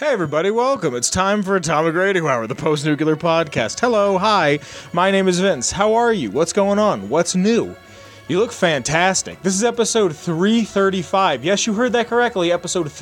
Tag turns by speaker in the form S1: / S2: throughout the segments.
S1: Hey everybody, welcome. It's time for Atomic Radio Hour, the post-nuclear podcast. Hello, hi, my name is Vince. How are you? What's going on? What's new? You look fantastic. This is episode 335. Yes, you heard that correctly, episode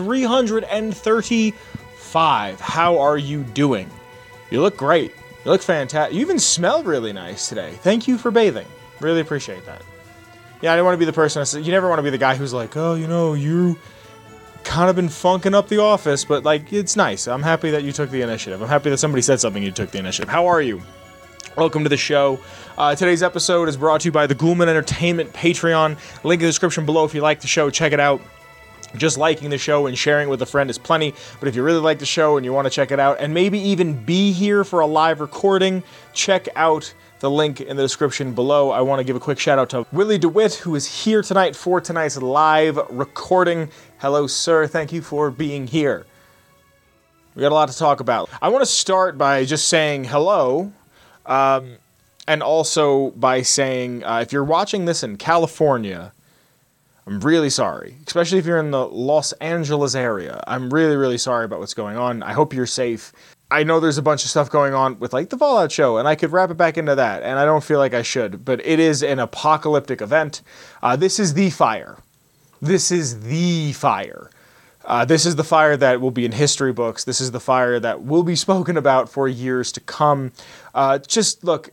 S1: 335. How are you doing? You look great. You look fantastic. You even smell really nice today. Thank you for bathing. Really appreciate that. Yeah, I didn't want to be the person that said, you never want to be the guy who's like, oh, you kind of been funking up the office, but like, it's nice. I'm happy that you took the initiative. I'm happy that somebody said something, you took the initiative. How are you? Welcome to the show. Today's episode is brought to you by the Ghoulman Entertainment Patreon. Link in the description below if you like the show. Check it out. Just liking the show and sharing it with a friend is plenty, but if you really like the show and you want to check it out and maybe even be here for a live recording, check out the link in the description below. I want to give a quick shout out to Willie DeWitt, who is here tonight for tonight's live recording. Hello, sir. Thank you for being here. We got a lot to talk about. I want to start by just saying hello, and also by saying if you're watching this in California, I'm really sorry, especially if you're in the Los Angeles area. I'm really, really sorry about what's going on. I hope you're safe. I know there's a bunch of stuff going on with like the Fallout show, and I could wrap it back into that, and I don't feel like I should, but it is an apocalyptic event. This is the fire. This is the fire. This is the fire that will be in history books. This is the fire that will be spoken about for years to come. Just look.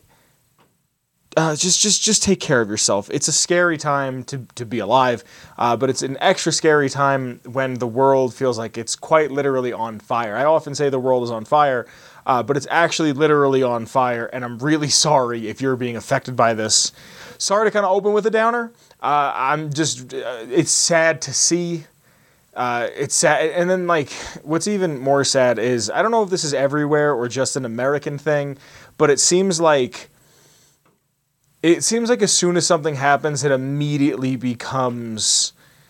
S1: Just take care of yourself. It's a scary time to be alive, but it's an extra scary time when the world feels like it's quite literally on fire. I often say the world is on fire, but it's actually literally on fire, and I'm really sorry if you're being affected by this. Sorry to kind of open with a downer. It's sad to see. It's sad, and then like, what's even more sad is, I don't know if this is everywhere or just an American thing, but it seems like as soon as something happens, it just immediately becomes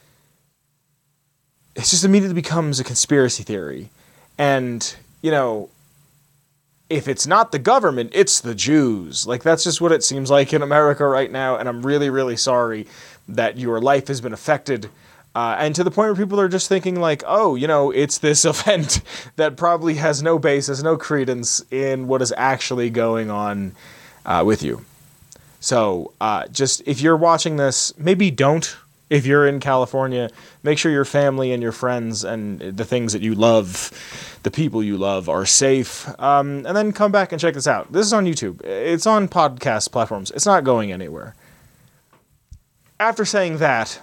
S1: a conspiracy theory. And, if it's not the government, it's the Jews. Like, that's just what it seems like in America right now, and I'm really, really sorry that your life has been affected. And to the point where people are just thinking like, oh, it's this event that probably has no basis, no credence in what is actually going on with you. So, just, if you're watching this, maybe don't. If you're in California, make sure your family and your friends and the things that you love, the people you love, are safe. And then come back and check this out. This is on YouTube. It's on podcast platforms. It's not going anywhere. After saying that,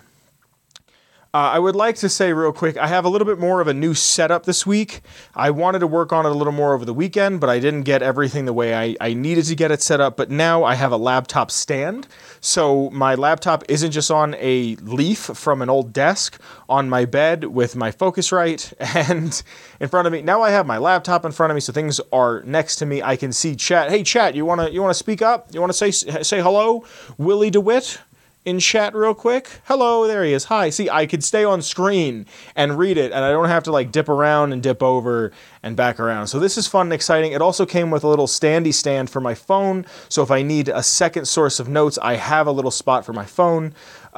S1: I would like to say real quick, I have a little bit more of a new setup this week. I wanted to work on it a little more over the weekend, but I didn't get everything the way I needed to get it set up. But now I have a laptop stand. So my laptop isn't just on a leaf from an old desk on my bed with my Focusrite and in front of me. Now I have my laptop in front of me, so things are next to me. I can see chat. Hey, chat, you wanna speak up? You wanna say hello? Willie DeWitt? In chat real quick. Hello, there he is. Hi. See, I could stay on screen and read it, and I don't have to like dip around and dip over and back around. So this is fun and exciting. It also came with a little standy stand for my phone, so if I need a second source of notes, I have a little spot for my phone.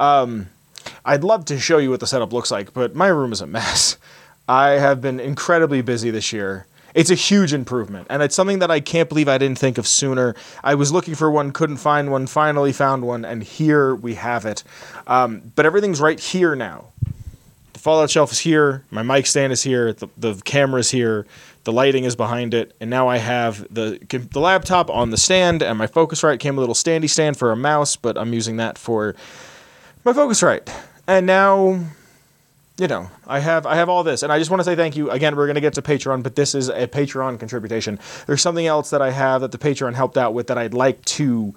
S1: I'd love to show you what the setup looks like, but my room is a mess. I have been incredibly busy this year. It's a huge improvement, and it's something that I can't believe I didn't think of sooner. I was looking for one, couldn't find one, finally found one, and here we have it. But everything's right here now. The Fallout shelf is here, my mic stand is here, the camera is here, the lighting is behind it, and now I have the laptop on the stand, and my Focusrite came with a little standy stand for a mouse, but I'm using that for my Focusrite. And now, I have all this, and I just want to say thank you. Again, we're going to get to Patreon, but this is a Patreon contribution. There's something else that I have that the Patreon helped out with that I'd like to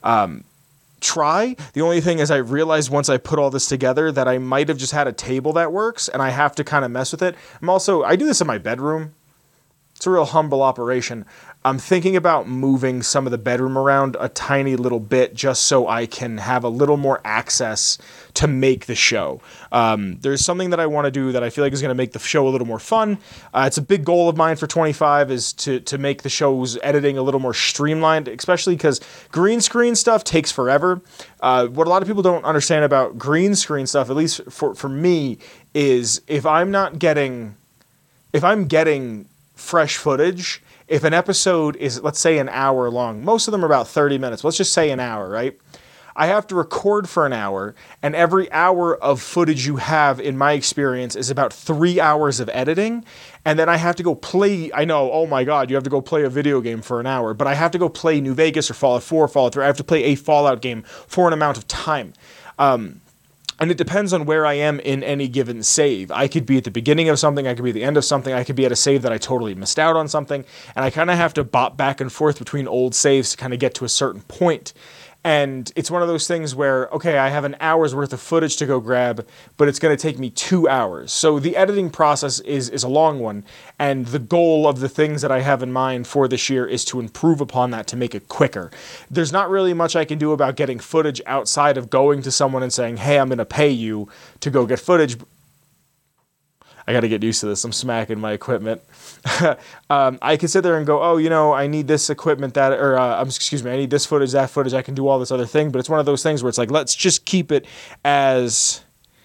S1: try. The only thing is I realized once I put all this together that I might have just had a table that works, and I have to kind of mess with it. I do this in my bedroom. It's a real humble operation. I'm thinking about moving some of the bedroom around a tiny little bit just so I can have a little more access to make the show. There's something that I want to do that I feel like is going to make the show a little more fun. It's a big goal of mine for 25 is to make the show's editing a little more streamlined, especially because green screen stuff takes forever. What a lot of people don't understand about green screen stuff, at least for me, is if I'm not getting if I'm getting fresh footage, if an episode is, let's say, an hour long, most of them are about 30 minutes. Let's just say an hour, right? I have to record for an hour, and every hour of footage you have, in my experience, is about 3 hours of editing, and then I have to go play, I know, oh my god, you have to go play a video game for an hour, but I have to go play New Vegas or Fallout 4, Fallout 3, I have to play a Fallout game for an amount of time. And it depends on where I am in any given save. I could be at the beginning of something, I could be at the end of something, I could be at a save that I totally missed out on something, and I kind of have to bop back and forth between old saves to kind of get to a certain point. And it's one of those things where, okay, I have an hour's worth of footage to go grab, but it's going to take me 2 hours. So the editing process is a long one, and the goal of the things that I have in mind for this year is to improve upon that to make it quicker. There's not really much I can do about getting footage outside of going to someone and saying, hey, I'm going to pay you to go get footage. I got to get used to this. I'm smacking my equipment. I can sit there and go, oh, you know, I need this equipment, that, or excuse me, I need this footage, that footage. I can do all this other thing, but it's one of those things where it's like, let's just keep it as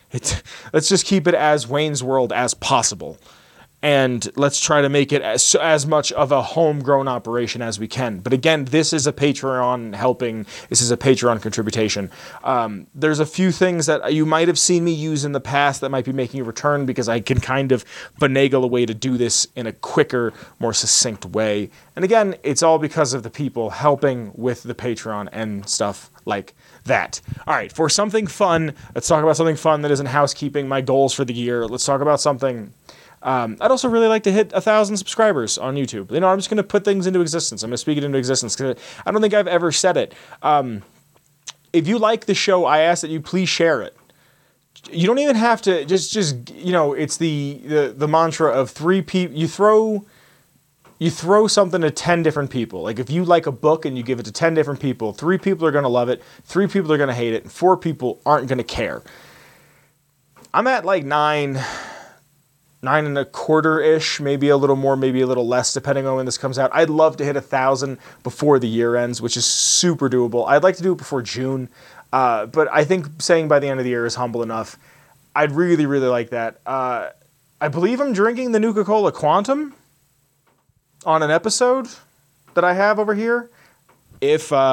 S1: Wayne's World as possible. And let's try to make it as much of a homegrown operation as we can. But again, this is a Patreon helping. This is a Patreon contribution. There's a few things that you might have seen me use in the past that might be making a return because I can kind of finagle a way to do this in a quicker, more succinct way. And again, it's all because of the people helping with the Patreon and stuff like that. All right, for something fun, let's talk about something fun that isn't housekeeping, my goals for the year. Let's talk about something... I'd also really like to hit 1,000 subscribers on YouTube. You know, I'm just going to put things into existence. I'm going to speak it into existence because I don't think I've ever said it. If you like the show, I ask that you please share it. You don't even have to just you know, it's the mantra of 3 people. You throw something to 10 different people. Like if you like a book and you give it to 10 different people, 3 people are going to love it, 3 people are going to hate it, and 4 people aren't going to care. I'm at like 9 and a quarter-ish, maybe a little more, maybe a little less, depending on when this comes out. I'd love to hit 1,000 before the year ends, which is super doable. I'd like to do it before June, but I think saying by the end of the year is humble enough. I'd really, really like that. I believe I'm drinking the Nuka-Cola Quantum on an episode that I have over here. If we,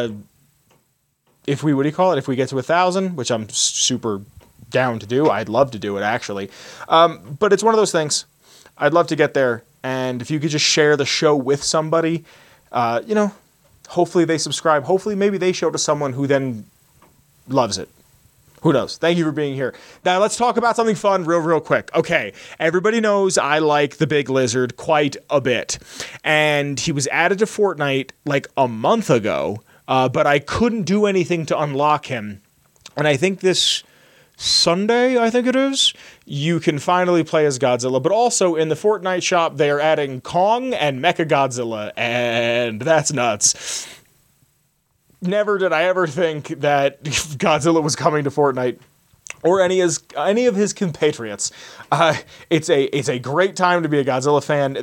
S1: what do you call it? If we get to 1,000, which I'm super down to do. I'd love to do it, actually. But it's one of those things. I'd love to get there. And if you could just share the show with somebody, you know, hopefully they subscribe. Hopefully maybe they show to someone who then loves it. Who knows? Thank you for being here. Now let's talk about something fun real quick. Okay, everybody knows I like the Big Lizard quite a bit. And he was added to Fortnite like a month ago, but I couldn't do anything to unlock him. And I think this Sunday, I think it is, you can finally play as Godzilla, but also in the Fortnite shop, they are adding Kong and Mechagodzilla, and that's nuts. Never did I ever think that Godzilla was coming to Fortnite, or any of his compatriots. It's a great time to be a Godzilla fan.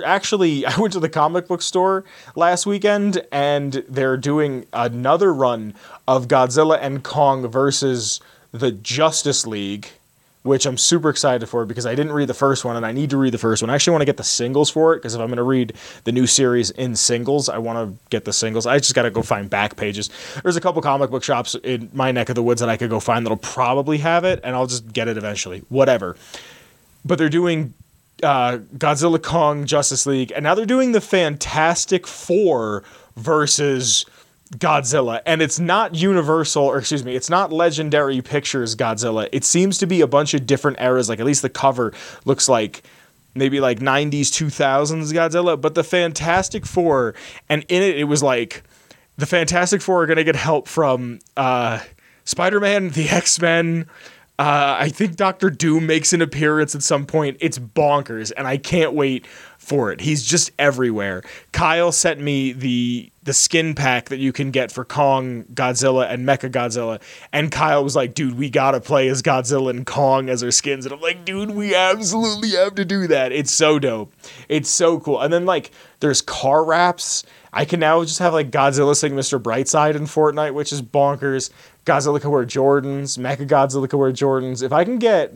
S1: I went to the comic book store last weekend, and they're doing another run of Godzilla and Kong versus the Justice League, which I'm super excited for because I didn't read the first one and I need to read the first one. I actually want to get the singles for it because if I'm going to read the new series in singles, I want to get the singles. I just got to go find back pages. There's a couple comic book shops in my neck of the woods that I could go find that'll probably have it, and I'll just get it eventually. Whatever. But they're doing Godzilla, Kong, Justice League, and now they're doing the Fantastic Four versus Godzilla, and it's not it's not Legendary Pictures Godzilla. It seems to be a bunch of different eras, like at least the cover looks like maybe like 90s, 2000s Godzilla, but the Fantastic Four, and in it was like, the Fantastic Four are going to get help from Spider-Man, the X-Men, I think Doctor Doom makes an appearance at some point. It's bonkers, and I can't wait for it. He's just everywhere. Kyle sent me the skin pack that you can get for Kong, Godzilla, and Mechagodzilla, and Kyle was like, dude, we gotta play as Godzilla and Kong as our skins, and I'm like, dude, we absolutely have to do that. It's so dope. It's so cool. And then, like, there's car wraps. I can now just have, like, Godzilla sing Mr. Brightside in Fortnite, which is bonkers. Godzilla can wear Jordans. Mechagodzilla can wear Jordans. If I can get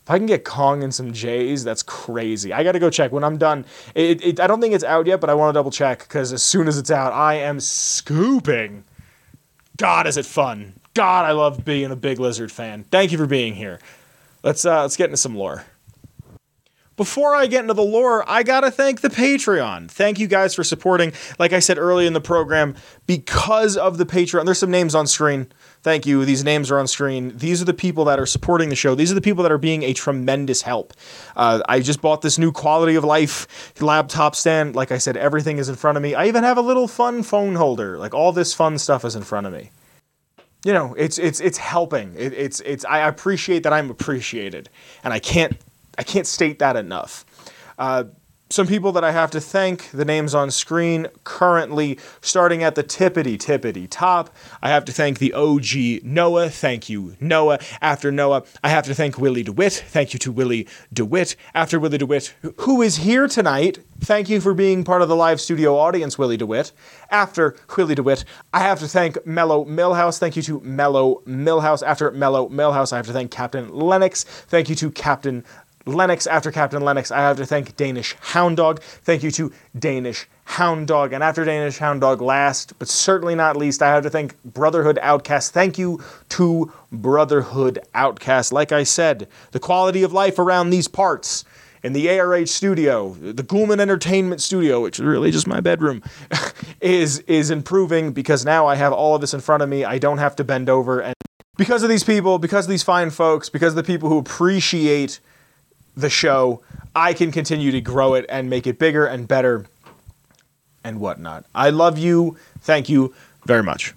S1: If I can get Kong and some J's, that's crazy. I got to go check when I'm done. I don't think it's out yet, but I want to double check because as soon as it's out, I am scooping. God, is it fun. God, I love being a big Lizard fan. Thank you for being here. Let's get into some lore. Before I get into the lore, I gotta thank the Patreon. Thank you guys for supporting. Like I said early in the program, because of the Patreon, there's some names on screen. Thank you. These names are on screen. These are the people that are supporting the show. These are the people that are being a tremendous help. I just bought this new quality of life laptop stand. Like I said, everything is in front of me. I even have a little fun phone holder. Like all this fun stuff is in front of me. You know, it's helping. I appreciate that I'm appreciated, and I can't state that enough. Some people that I have to thank, the names on screen currently, starting at the tippity top. I have to thank the OG Noah. Thank you, Noah. After Noah, I have to thank Willie DeWitt. Thank you to Willie DeWitt. After Willie DeWitt, who is here tonight, thank you for being part of the live studio audience, Willie DeWitt. After Willie DeWitt, I have to thank Mellow Millhouse. Thank you to Mellow Millhouse. After Mellow Millhouse, I have to thank Captain Lennox. Thank you to Captain Lennox. After Captain Lennox, I have to thank Danish Hound Dog. Thank you to Danish Hound Dog. And after Danish Hound Dog, last but certainly not least, I have to thank Brotherhood Outcast. Thank you to Brotherhood Outcast. Like I said, the quality of life around these parts in the ARH studio, the Ghoulman Entertainment studio, which is really just my bedroom, is improving because now I have all of this in front of me. I don't have to bend over. And because of these people, because of these fine folks, because of the people who appreciate the show, I can continue to grow it and make it bigger and better and whatnot. I love you. Thank you very much.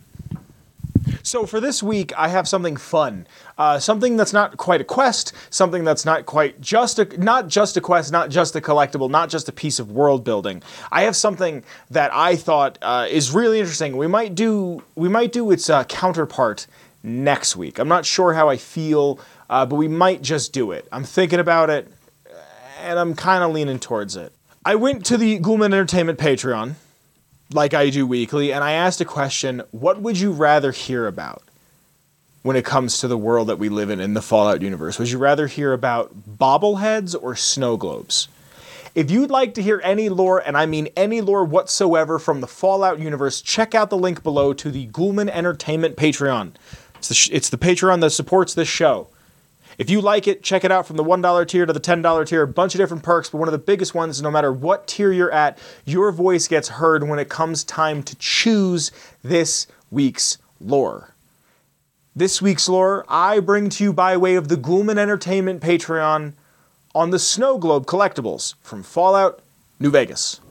S1: So for this week, I have something fun. Something that's not quite a quest, something that's not quite not just a quest, not just a collectible, not just a piece of world building. I have something that I thought is really interesting. We might do its counterpart next week. I'm not sure how I feel, but we might just do it. I'm thinking about it, and I'm kind of leaning towards it. I went to the Ghoulman Entertainment Patreon, like I do weekly, and I asked a question: what would you rather hear about when it comes to the world that we live in the Fallout universe? Would you rather hear about bobbleheads or snow globes? If you'd like to hear any lore, and I mean any lore whatsoever from the Fallout universe, check out the link below to the Ghoulman Entertainment Patreon. It's the Patreon that supports this show. If you like it, check it out from the $1 tier to the $10 tier. A bunch of different perks, but one of the biggest ones is no matter what tier you're at, your voice gets heard when it comes time to choose this week's lore. This week's lore I bring to you by way of the Ghoulman Entertainment Patreon on the Snow Globe collectibles from Fallout New Vegas.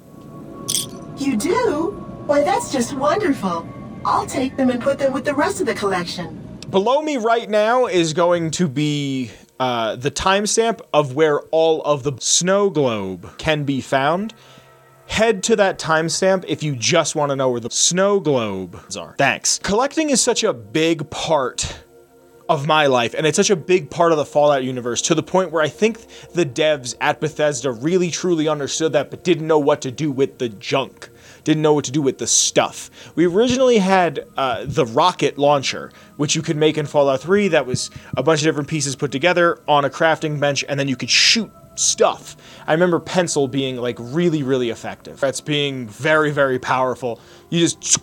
S2: You do? Why, that's just wonderful. I'll take them and put them with the rest of the collection.
S1: Below me right now is going to be the timestamp of where all of the snow globe can be found. Head to that timestamp if you just want to know where the snow globes are. Thanks. Collecting is such a big part of my life, and it's such a big part of the Fallout universe, to the point where I think the devs at Bethesda really truly understood that, but didn't know what to do with the junk. Didn't know what to do with the stuff. We originally had the rocket launcher, which you could make in Fallout 3. That was a bunch of different pieces put together on a crafting bench, and then you could shoot stuff. I remember pencil being like really, really effective. That's being very, very powerful. You just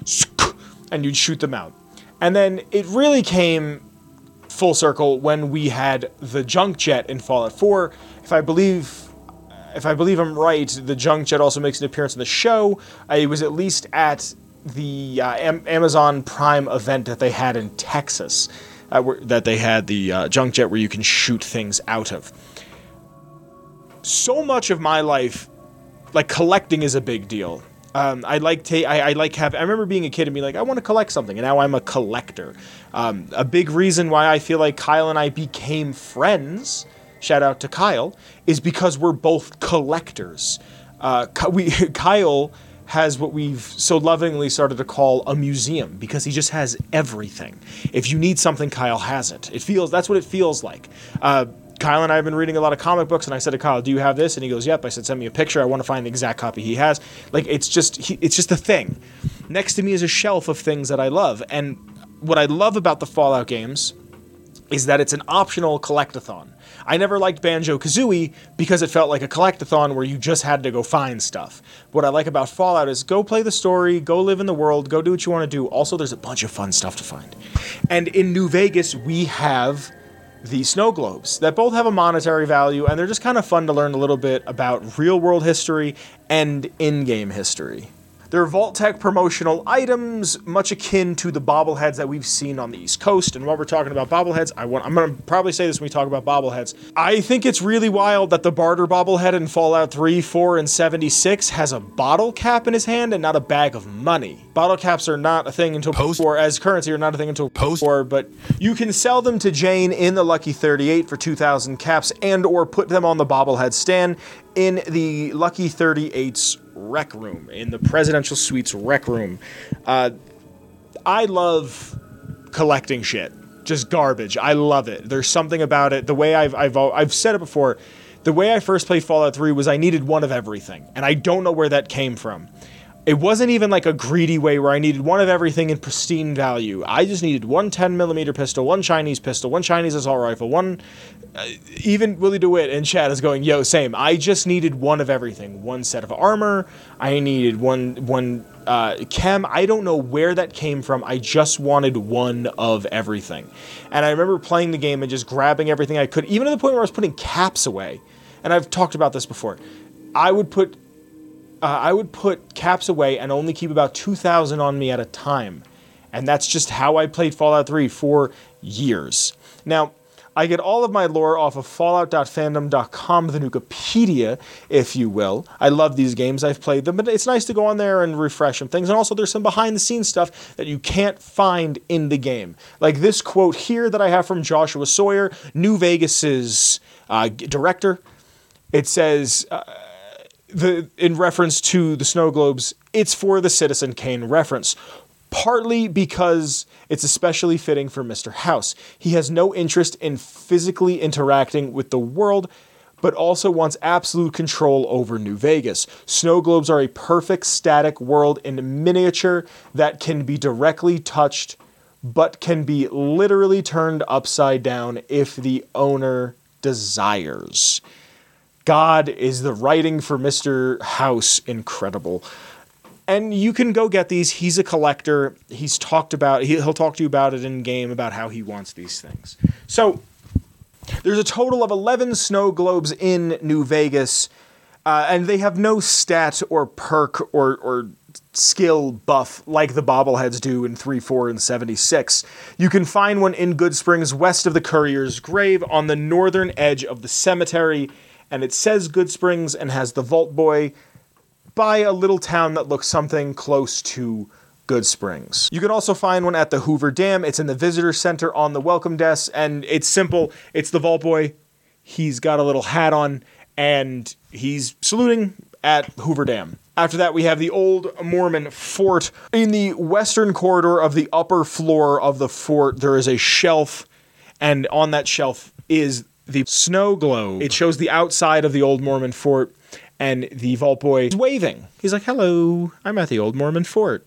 S1: and you'd shoot them out. And then it really came full circle when we had the junk jet in Fallout 4. If I believe I'm right, the junk jet also makes an appearance in the show. It was at least at the Amazon Prime event that they had in Texas, that they had the junk jet where you can shoot things out of. So much of my life, like, collecting is a big deal. I remember being a kid and being like, I want to collect something, and now I'm a collector. A big reason why I feel like Kyle and I became friends, shout out to Kyle, is because we're both collectors. Kyle has what we've so lovingly started to call a museum, because he just has everything. If you need something, Kyle has it. That's what it feels like. Kyle and I have been reading a lot of comic books, and I said to Kyle, do you have this? And he goes, yep. I said, send me a picture. I want to find the exact copy he has. Like, it's just a thing. Next to me is a shelf of things that I love. And what I love about the Fallout games is that it's an optional collectathon. I never liked Banjo-Kazooie because it felt like a collectathon where you just had to go find stuff. What I like about Fallout is go play the story, go live in the world, go do what you want to do. Also, there's a bunch of fun stuff to find. And in New Vegas, we have the snow globes that both have a monetary value, and they're just kind of fun to learn a little bit about real-world history and in-game history. They're Vault-Tec promotional items, much akin to the bobbleheads that we've seen on the East Coast. And while we're talking about bobbleheads, I'm going to probably say this when we talk about bobbleheads. I think it's really wild that the Barter bobblehead in Fallout 3, 4, and 76 has a bottle cap in his hand and not a bag of money. Bottle caps are not a thing until post-war, as currency are not a thing until post-war, but you can sell them to Jane in the Lucky 38 for 2,000 caps and or put them on the bobblehead stand in the Lucky 38's rec room, in the Presidential Suites rec room. I love collecting shit. Just garbage. I love it. There's something about it. The way I've said it before, the way I first played Fallout 3 was I needed one of everything, and I don't know where that came from. It wasn't even like a greedy way where I needed one of everything in pristine value. I just needed one 10mm pistol, one Chinese assault rifle, one... even Willie DeWitt in chat is going, yo, same. I just needed one of everything. One set of armor. I needed one chem. I don't know where that came from. I just wanted one of everything. And I remember playing the game and just grabbing everything I could, even to the point where I was putting caps away. And I've talked about this before. I would put caps away and only keep about 2,000 on me at a time. And that's just how I played Fallout 3 for years. Now, I get all of my lore off of fallout.fandom.com, the Nukipedia, if you will. I love these games. I've played them, but it's nice to go on there and refresh some things. And also, there's some behind-the-scenes stuff that you can't find in the game. Like this quote here that I have from Joshua Sawyer, New Vegas's director. It says... in reference to the snow globes, it's for the Citizen Kane reference. Partly because it's especially fitting for Mr. House. He has no interest in physically interacting with the world, but also wants absolute control over New Vegas. Snow globes are a perfect static world in miniature that can be directly touched, but can be literally turned upside down if the owner desires. God, is the writing for Mr. House incredible. And you can go get these. He's a collector. He'll talk to you about it in game, about how he wants these things. So there's a total of 11 snow globes in New Vegas, and they have no stat or perk or skill buff like the bobbleheads do in 3, 4, and 76. You can find one in Goodsprings, west of the Courier's grave, on the northern edge of the cemetery, and it says Goodsprings and has the Vault Boy by a little town that looks something close to Goodsprings. You can also find one at the Hoover Dam. It's in the visitor center on the welcome desk, and it's simple. It's the Vault Boy. He's got a little hat on, and he's saluting at Hoover Dam. After that, we have the Old Mormon Fort. In the western corridor of the upper floor of the fort, there is a shelf, and on that shelf is the snow globe. It shows the outside of the Old Mormon Fort, and the Vault Boy is waving. He's like, hello, I'm at the Old Mormon Fort.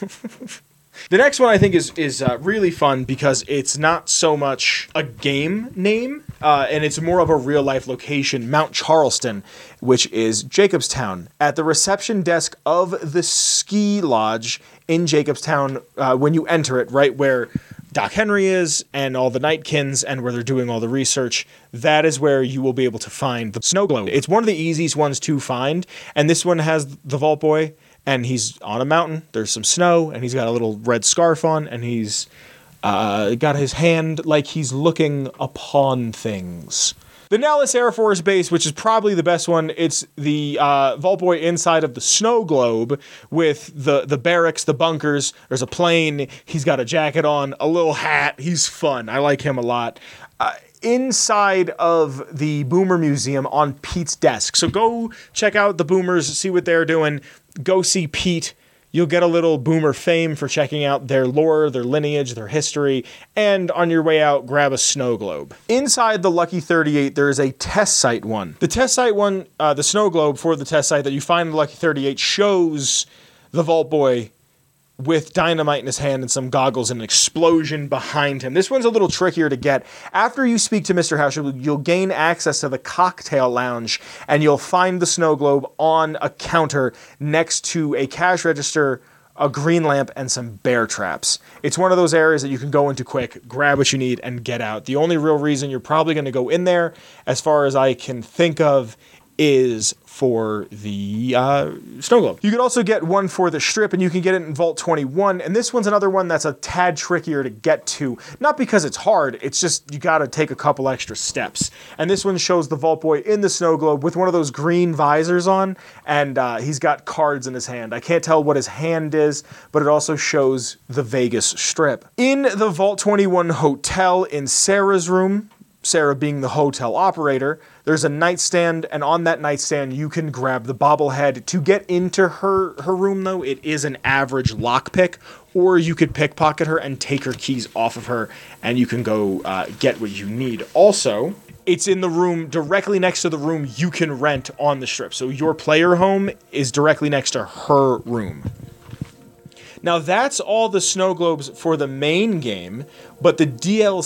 S1: The next one I think is really fun because it's not so much a game name, and it's more of a real-life location, Mount Charleston, which is Jacobstown. At the reception desk of the ski lodge in Jacobstown, when you enter it, right where Doc Henry is and all the Nightkins and where they're doing all the research, that is where you will be able to find the snow globe. It's one of the easiest ones to find, and this one has the Vault Boy, and he's on a mountain, there's some snow, and he's got a little red scarf on, and he's got his hand like he's looking upon things. The Nellis Air Force Base, which is probably the best one, it's the Vault Boy inside of the snow globe with the barracks, the bunkers, there's a plane, he's got a jacket on, a little hat, he's fun, I like him a lot. Inside of the Boomer Museum on Pete's desk. So go check out the Boomers, see what they're doing, go see Pete. You'll get a little Boomer fame for checking out their lore, their lineage, their history, and on your way out, grab a snow globe. Inside the Lucky 38, there is a test site one. The test site one, the snow globe for the test site that you find in the Lucky 38 shows the Vault Boy with dynamite in his hand and some goggles and an explosion behind him. This one's a little trickier to get. After you speak to Mr. House, you'll gain access to the cocktail lounge, and you'll find the snow globe on a counter next to a cash register, a green lamp, and some bear traps. It's one of those areas that you can go into quick, grab what you need, and get out. The only real reason you're probably going to go in there, as far as I can think of, is for the snow globe. You could also get one for the strip, and you can get it in Vault 21, and this one's another one that's a tad trickier to get to. Not because it's hard, it's just you gotta take a couple extra steps. And this one shows the Vault Boy in the snow globe with one of those green visors on, and he's got cards in his hand. I can't tell what his hand is, but it also shows the Vegas Strip. In the Vault 21 hotel, in Sarah's room, Sarah being the hotel operator, there's a nightstand, and on that nightstand you can grab the bobblehead. To get into her room, though, it is an average lockpick, or you could pickpocket her and take her keys off of her, and you can go get what you need. Also, it's in the room directly next to the room you can rent on the strip. So your player home is directly next to her room. Now that's all the snow globes for the main game, but the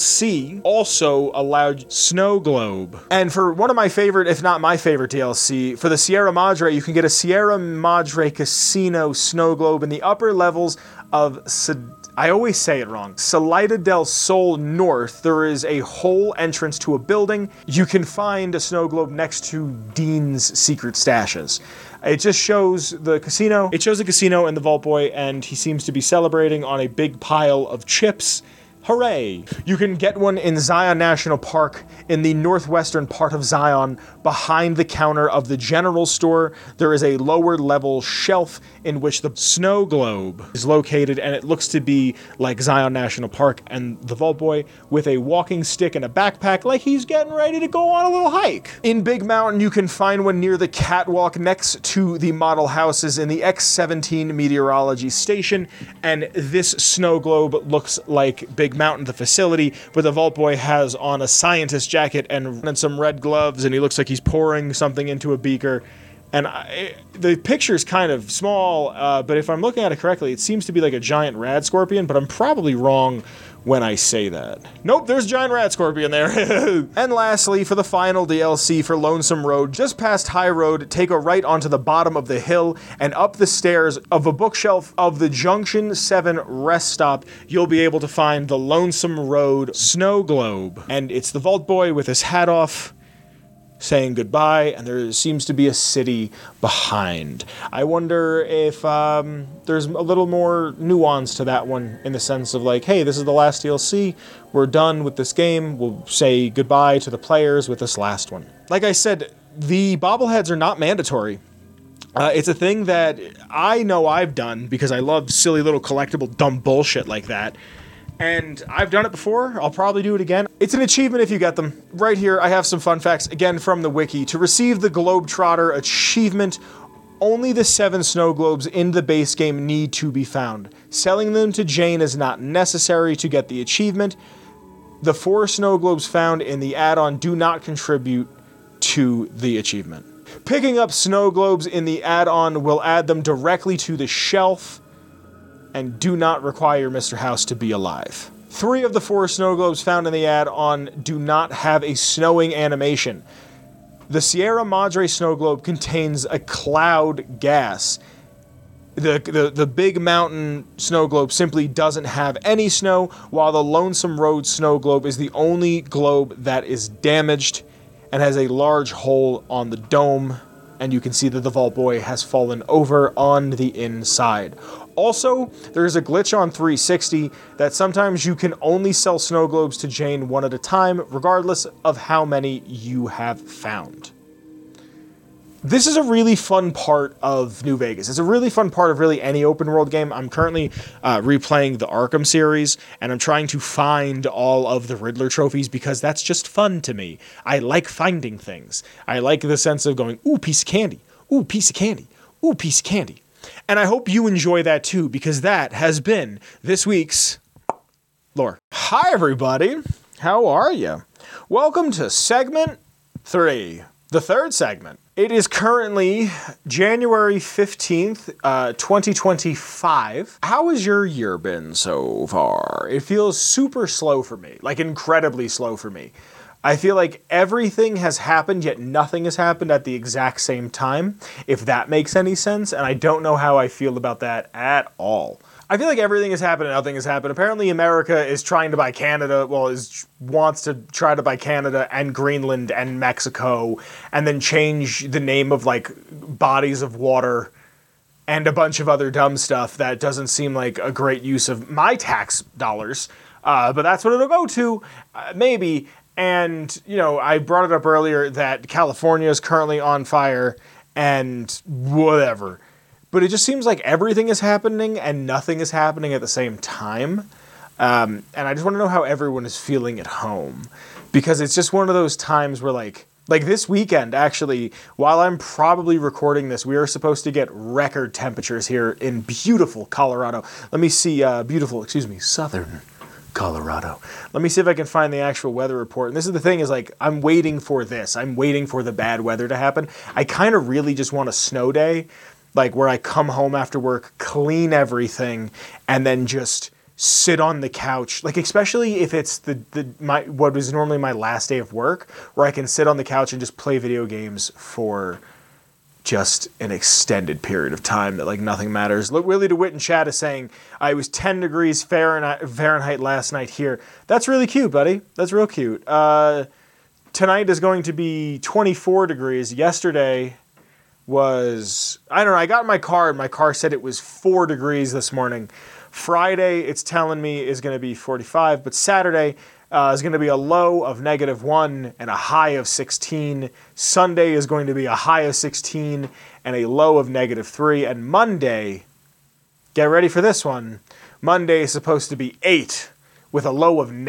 S1: DLC also allowed snow globe. And for one of my favorite, if not my favorite DLC, for the Sierra Madre, you can get a Sierra Madre Casino snow globe in the upper levels of I always say it wrong. Salida del Sol North. There is a whole entrance to a building. You can find a snow globe next to Dean's secret stashes. It just shows the casino. It shows the casino and the Vault Boy, and he seems to be celebrating on a big pile of chips. Hooray! You can get one in Zion National Park in the northwestern part of Zion. Behind the counter of the general store, there is a lower level shelf in which the snow globe is located, and it looks to be like Zion National Park, and the Vault Boy with a walking stick and a backpack like he's getting ready to go on a little hike. In Big Mountain, you can find one near the catwalk next to the model houses in the X-17 meteorology station, and this snow globe looks like Big Mountain, the facility, but the Vault Boy has on a scientist jacket and some red gloves, and he looks like he's pouring something into a beaker. And the picture's kind of small, but if I'm looking at it correctly, it seems to be like a giant rad scorpion, but I'm probably wrong when I say that. Nope, there's a giant rad scorpion there. And lastly, for the final DLC for Lonesome Road, just past High Road, take a right onto the bottom of the hill and up the stairs of a bookshelf of the Junction 7 rest stop, you'll be able to find the Lonesome Road snow globe. And it's the Vault Boy with his hat off, saying goodbye, and there seems to be a city behind. I wonder if there's a little more nuance to that one, in the sense of like, hey, this is the last DLC, we're done with this game, we'll say goodbye to the players with this last one. Like I said, the bobbleheads are not mandatory. It's a thing that I know I've done because I love silly little collectible dumb bullshit like that. And I've done it before, I'll probably do it again. It's an achievement if you get them. Right here, I have some fun facts, again from the wiki. To receive the Globetrotter achievement, only the 7 snow globes in the base game need to be found. Selling them to Jane is not necessary to get the achievement. The 4 snow globes found in the add-on do not contribute to the achievement. Picking up snow globes in the add-on will add them directly to the shelf, and do not require Mr. House to be alive. 3 of the 4 snow globes found in the add-on do not have a snowing animation. The Sierra Madre snow globe contains a cloud gas. The Big Mountain snow globe simply doesn't have any snow, while the Lonesome Road snow globe is the only globe that is damaged and has a large hole on the dome, and you can see that the Vault Boy has fallen over on the inside. Also, there's a glitch on 360 that sometimes you can only sell snow globes to Jane one at a time, regardless of how many you have found. This is a really fun part of New Vegas. It's a really fun part of really any open world game. I'm currently replaying the Arkham series, and I'm trying to find all of the Riddler trophies because that's just fun to me. I like finding things. I like the sense of going, ooh, piece of candy, ooh, piece of candy, ooh, piece of candy. And I hope you enjoy that too, because that has been this week's lore. Hi, everybody. How are you? Welcome to segment 3 the third segment. It is currently January 15th, 2025. How has your year been so far? It feels super slow for me, like incredibly slow for me. I feel like everything has happened, yet nothing has happened at the exact same time, if that makes any sense, and I don't know how I feel about that at all. I feel like everything has happened and nothing has happened. Apparently America is trying to buy Canada, wants to try to buy Canada and Greenland and Mexico, and then change the name of, like, bodies of water and a bunch of other dumb stuff that doesn't seem like a great use of my tax dollars. But that's what it'll go to, maybe. And, you know, I brought it up earlier that California is currently on fire and whatever. But it just seems like everything is happening and nothing is happening at the same time. And I just want to know how everyone is feeling at home. Because it's just one of those times where, like this weekend, actually, while I'm probably recording this, we are supposed to get record temperatures here in beautiful Colorado. Let me see, southern Colorado. Let me see if I can find the actual weather report. And this is the thing, is like, I'm waiting for this. I'm waiting for the bad weather to happen. I kind of really just want a snow day, like where I come home after work, clean everything, and then just sit on the couch. Like, especially if it's what was normally my last day of work, where I can sit on the couch and just play video games for just an extended period of time that, like, nothing matters. Look, Willie DeWitt in chat is saying, I was 10 degrees Fahrenheit last night here. That's really cute, buddy. That's real cute. Tonight is going to be 24 degrees. Yesterday was, I don't know, I got in my car and my car said it was 4 degrees this morning. Friday, it's telling me, is going to be 45, but Saturday is going to be a low of -1 and a high of 16. Sunday is going to be a high of 16 and a low of -3. And Monday, get ready for this one, Monday is supposed to be 8 with a low of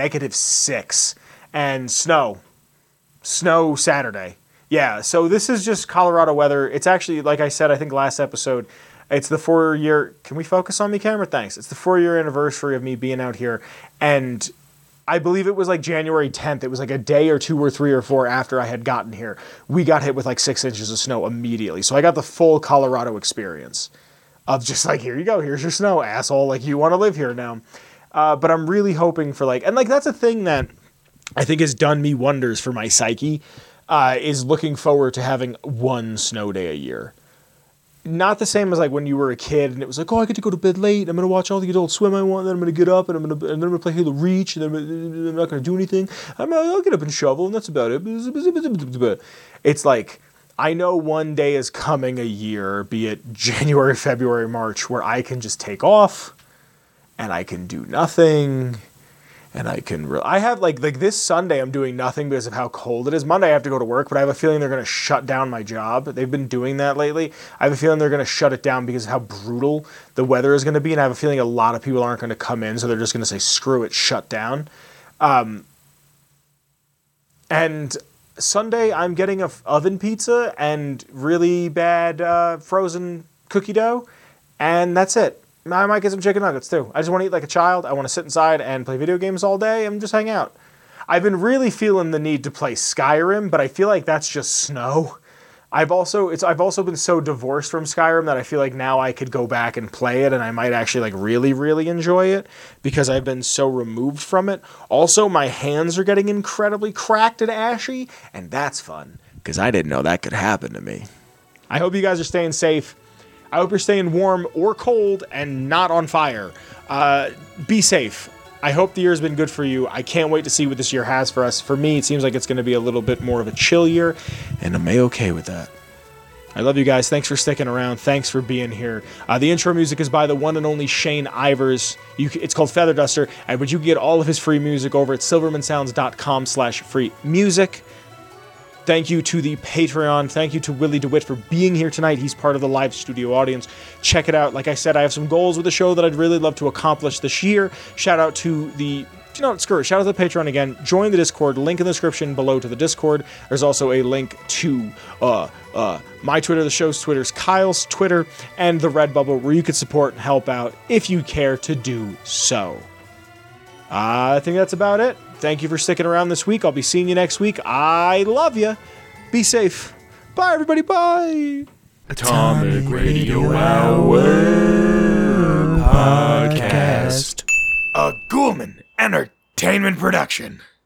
S1: -6 and snow. Snow Saturday. Yeah, so this is just Colorado weather. It's actually, like I said, I think last episode, it's the 4-year... Can we focus on me, camera? Thanks. It's the 4-year anniversary of me being out here, and I believe it was like January 10th. It was like a day or 2 or 3 or 4 after I had gotten here. We got hit with like 6 inches of snow immediately. So I got the full Colorado experience of just like, here you go, here's your snow, asshole. Like, you want to live here now. But I'm really hoping for like... And like, that's a thing that I think has done me wonders for my psyche, is looking forward to having one snow day a year. Not the same as like when you were a kid and it was like, oh, I get to go to bed late. I'm going to watch all the Adult Swim I want. And then I'm going to get up and then I'm going to play Halo Reach. And then I'm not going to do anything. I'll get up and shovel and that's about it. It's like, I know one day is coming a year, be it January, February, March, where I can just take off and I can do nothing. And I have like this Sunday I'm doing nothing because of how cold it is. Monday I have to go to work, but I have a feeling they're going to shut down my job. They've been doing that lately. I have a feeling they're going to shut it down because of how brutal the weather is going to be. And I have a feeling a lot of people aren't going to come in. So they're just going to say, screw it, shut down. And Sunday I'm getting a oven pizza and really bad frozen cookie dough. And that's it. I might get some chicken nuggets too. I just want to eat like a child. I want to sit inside and play video games all day and just hang out. I've been really feeling the need to play Skyrim, but I feel like that's just snow. I've also been so divorced from Skyrim that I feel like now I could go back and play it and I might actually like really, really enjoy it because I've been so removed from it. Also, my hands are getting incredibly cracked and ashy, and that's fun because I didn't know that could happen to me. I hope you guys are staying safe. I hope you're staying warm or cold and not on fire. Be safe. I hope the year's been good for you. I can't wait to see what this year has for us. For me, it seems like it's going to be a little bit more of a chill year, and I'm A-okay with that. I love you guys. Thanks for sticking around. Thanks for being here. The intro music is by the one and only Shane Ivers. It's called Feather Duster, but you can get all of his free music over at silvermansounds.com/free music. Thank you to the Patreon. Thank you to Willie DeWitt for being here tonight. He's part of the live studio audience. Check it out. Like I said, I have some goals with the show that I'd really love to accomplish this year. Shout out to the... screw it. Shout out to the Patreon again. Join the Discord. Link in the description below to the Discord. There's also a link to my Twitter, the show's Twitter's, Kyle's Twitter, and the Redbubble, where you can support and help out if you care to do so. I think that's about it. Thank you for sticking around this week. I'll be seeing you next week. I love you. Be safe. Bye, everybody. Bye.
S3: Atomic Radio Hour Podcast.
S4: A Ghoulman Entertainment production.